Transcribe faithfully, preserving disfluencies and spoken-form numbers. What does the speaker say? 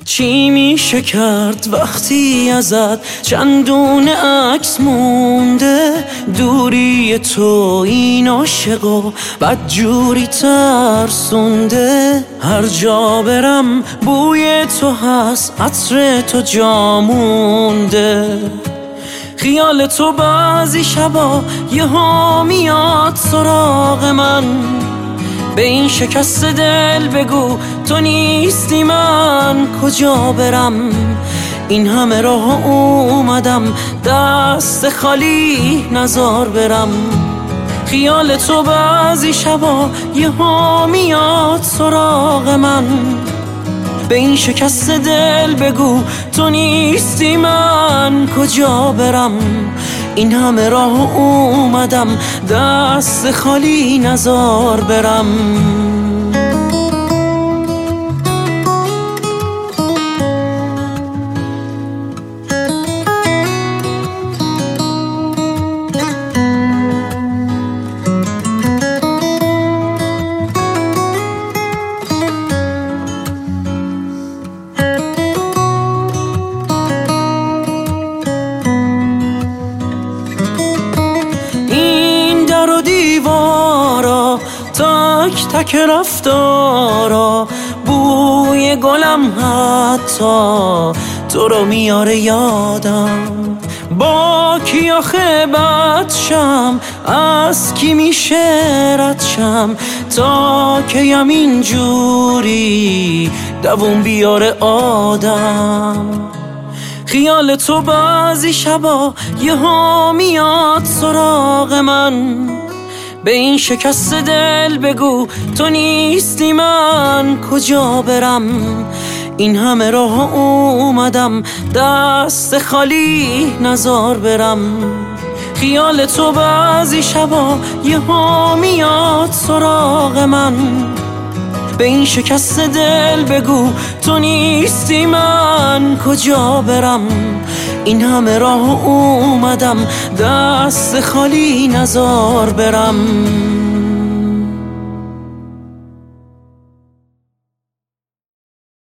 چی میشه کرد وقتی ازت چندون عکس مونده؟ دوری تو این عاشقو بدجوری ترسونده. هر جا برم بوی تو هست، عطر تو جا مونده. خیال تو بعضی شبا یهو میاد سراغ من، به این شکست دل بگو تو نیستی من کجا برم؟ این همه راه اومدم دست خالی نزار برم. خیال تو بعضی شبا یهو میاد سراغ من، به این شکست دل بگو تو نیستی من کجا برم؟ این همه راه اومدم دست خالی نزار برم. تک تک رفتارا بوی گلم حتی تو رو میاره یادم. با کی آخه بد شم، از کی میشه رد شم؟ تا کیم اینجوری دووم بیاره آدم. خیال تو بعضی شبا یهو میاد سراغ من، به این شکست دل بگو تو نیستی من کجا برم؟ این همه راه اومدم دست خالی نزار برم. خیال تو بعضی شبا یهو میاد سراغ من، به این شکست دل بگو تو نیستی من کجا برم؟ این همه راه اومدم دست خالی نزار برم.